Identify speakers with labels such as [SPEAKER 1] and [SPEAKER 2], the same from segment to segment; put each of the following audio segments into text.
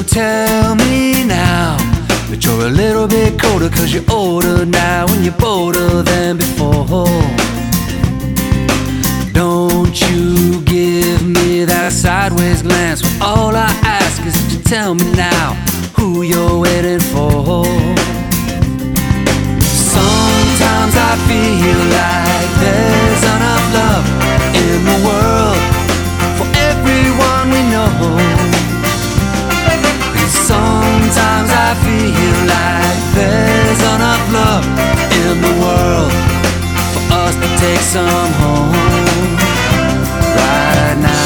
[SPEAKER 1] tell me now that you're a little bit colder, 'cause you're older now and you're bolder than before. Don't you give me that sideways glance. All I ask is that you tell me now who you're waiting for. Sometimes I feel like there's enough love in the world for everyone we know. And sometimes I feel like there's enough love in the world for us to take some home right now.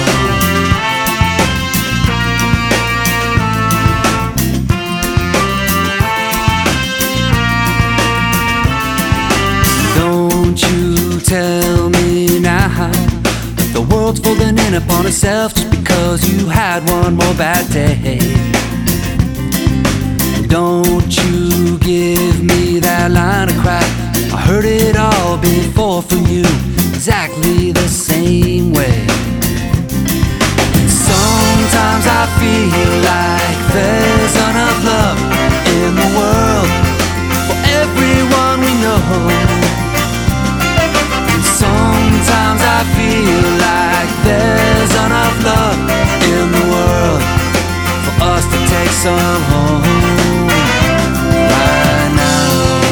[SPEAKER 1] Don't you tell me now that the world's folding in upon itself just because you had one more bad day. Don't you give me that line of cry. I heard it all before from you, exactly the same way. Sometimes I feel like there's enough love in the world for everyone we know. Sometimes I feel like there's enough love in the world for us to take some home right now.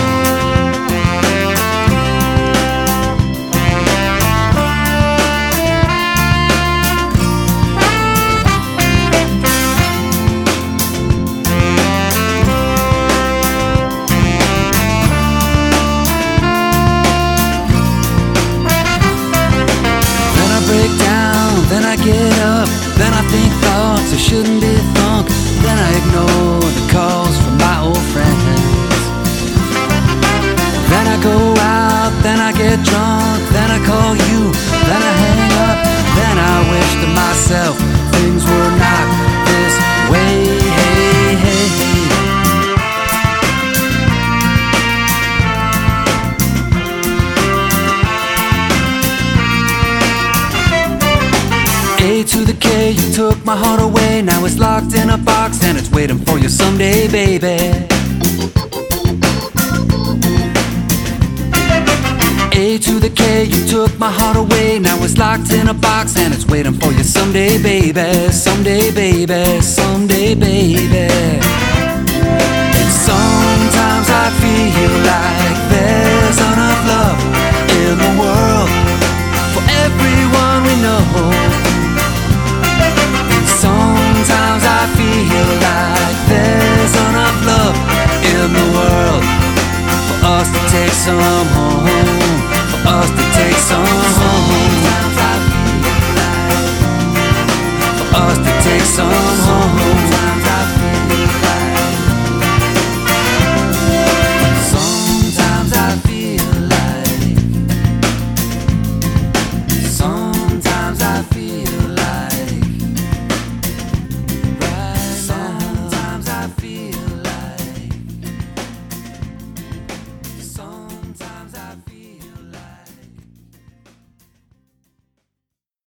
[SPEAKER 1] Break down, then I get up, then I think thoughts that shouldn't be thunk, then I ignore the calls from my old friends. Then I go out, then I get drunk, then I call you, then I hang up, then I wish to myself things were not this way. Hey, hey, hey. A to the K, you took my heart away. Now it's locked in a box and it's waiting for you someday, baby. A to the K, you took my heart away. Now it's locked in a box and it's waiting for you someday, baby. Someday, baby, someday, baby. And sometimes I feel like there's enough love in the world for everyone we know. Sometimes I feel like there's enough love in the world for us to take some home, for us to take some home. Sometimes I feel like for us to take some home.